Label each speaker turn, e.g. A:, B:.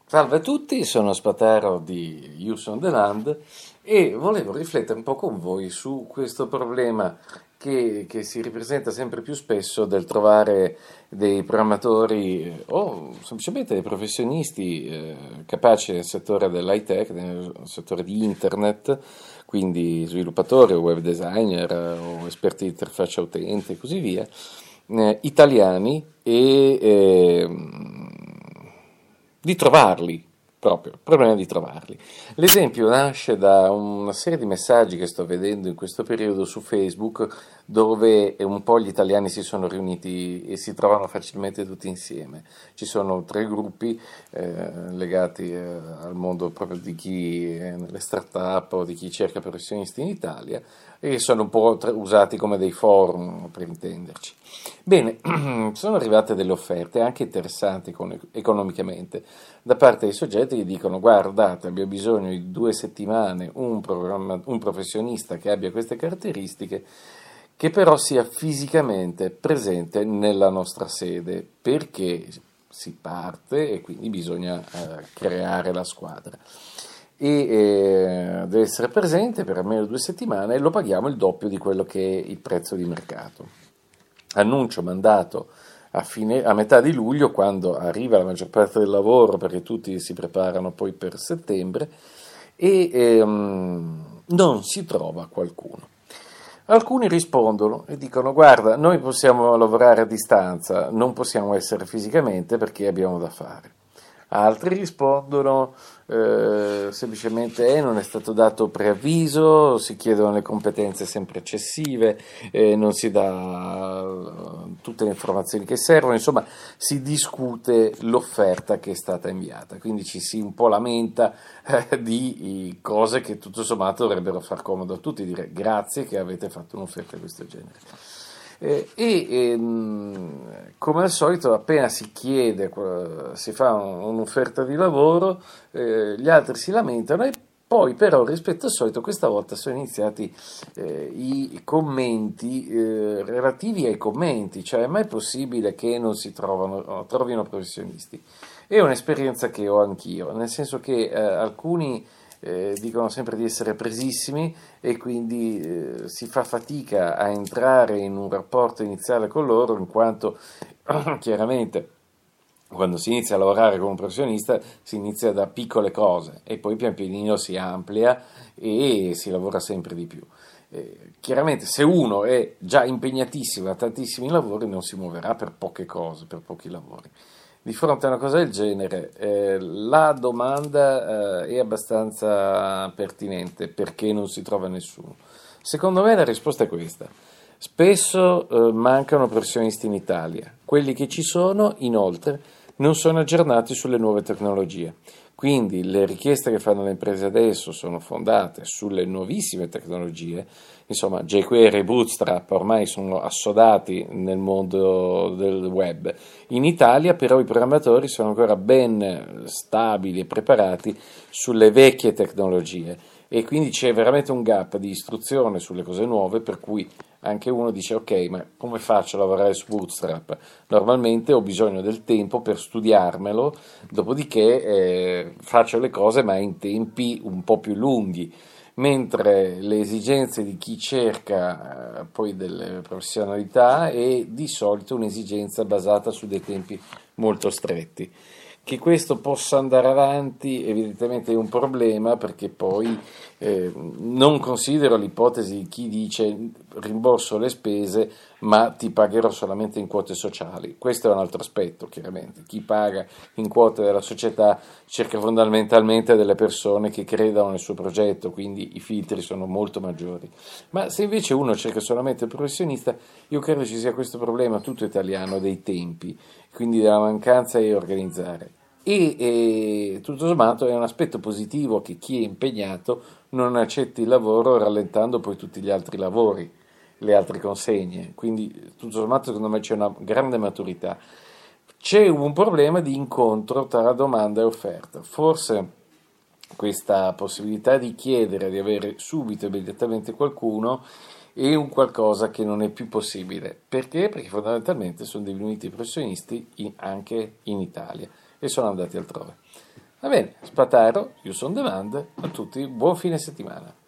A: Salve a tutti, sono Spataro di Ius on the Land e volevo riflettere un po' con voi su questo problema che si ripresenta sempre più spesso del trovare dei programmatori o semplicemente dei professionisti capaci nel settore dell'high tech, nel settore di internet, quindi sviluppatori o web designer o esperti di interfaccia utente e così via, italiani di trovarli, proprio, il problema è di trovarli. L'esempio nasce da una serie di messaggi che sto vedendo in questo periodo su Facebook, dove un po' gli italiani si sono riuniti e si trovano facilmente tutti insieme. Ci sono tre gruppi legati al mondo proprio di chi è nelle start-up o di chi cerca professionisti in Italia e sono un po' usati come dei forum per intenderci. Bene, sono arrivate delle offerte anche interessanti economicamente da parte dei soggetti che dicono: guardate, abbiamo bisogno di 2 settimane un professionista che abbia queste caratteristiche, che però sia fisicamente presente nella nostra sede, perché si parte e quindi bisogna creare la squadra. Deve essere presente per almeno 2 settimane e lo paghiamo il doppio di quello che è il prezzo di mercato. Annuncio mandato a metà di luglio, quando arriva la maggior parte del lavoro, perché tutti si preparano poi per settembre, e non si trova qualcuno. Alcuni rispondono e dicono: guarda, noi possiamo lavorare a distanza, non possiamo essere fisicamente perché abbiamo da fare. Altri rispondono semplicemente non è stato dato preavviso, si chiedono le competenze sempre eccessive, non si dà tutte le informazioni che servono, insomma si discute l'offerta che è stata inviata, quindi ci si un po' lamenta di cose che tutto sommato dovrebbero far comodo a tutti, dire grazie che avete fatto un'offerta di questo genere. Come al solito, appena si chiede, si fa un'offerta di lavoro, gli altri si lamentano e poi però rispetto al solito questa volta sono iniziati i commenti relativi ai commenti, cioè è mai possibile che non si trovino professionisti? È un'esperienza che ho anch'io, nel senso che alcuni dicono sempre di essere presissimi e quindi si fa fatica a entrare in un rapporto iniziale con loro, in quanto chiaramente quando si inizia a lavorare come un professionista si inizia da piccole cose e poi pian pianino si amplia e si lavora sempre di più. Chiaramente se uno è già impegnatissimo a tantissimi lavori non si muoverà per poche cose, per pochi lavori. Di fronte a una cosa del genere, la domanda è abbastanza pertinente: perché non si trova nessuno? Secondo me la risposta è questa: spesso mancano professionisti in Italia, quelli che ci sono inoltre non sono aggiornati sulle nuove tecnologie, quindi le richieste che fanno le imprese adesso sono fondate sulle nuovissime tecnologie. Insomma, jQuery e Bootstrap ormai sono assodati nel mondo del web. In Italia però i programmatori sono ancora ben stabili e preparati sulle vecchie tecnologie e quindi c'è veramente un gap di istruzione sulle cose nuove, per cui anche uno dice: ok, ma come faccio a lavorare su Bootstrap? Normalmente ho bisogno del tempo per studiarmelo, dopodiché faccio le cose ma in tempi un po' più lunghi, mentre le esigenze di chi cerca poi delle professionalità è di solito un'esigenza basata su dei tempi molto stretti. Che questo possa andare avanti evidentemente è un problema, perché poi non considero l'ipotesi di chi dice rimborso le spese ma ti pagherò solamente in quote sociali. Questo è un altro aspetto, chiaramente. Chi paga in quote della società cerca fondamentalmente delle persone che credano nel suo progetto, quindi i filtri sono molto maggiori. Ma se invece uno cerca solamente il professionista, io credo ci sia questo problema tutto italiano dei tempi, quindi della mancanza di organizzare. E tutto sommato è un aspetto positivo che chi è impegnato non accetti il lavoro rallentando poi tutti gli altri lavori, le altre consegne, quindi tutto sommato secondo me c'è una grande maturità. C'è un problema di incontro tra domanda e offerta, forse questa possibilità di chiedere di avere subito immediatamente qualcuno è un qualcosa che non è più possibile. Perché? Perché fondamentalmente sono diminuiti i professionisti anche in Italia e sono andati altrove. Va bene, Spataro, io sono Demand, a tutti buon fine settimana.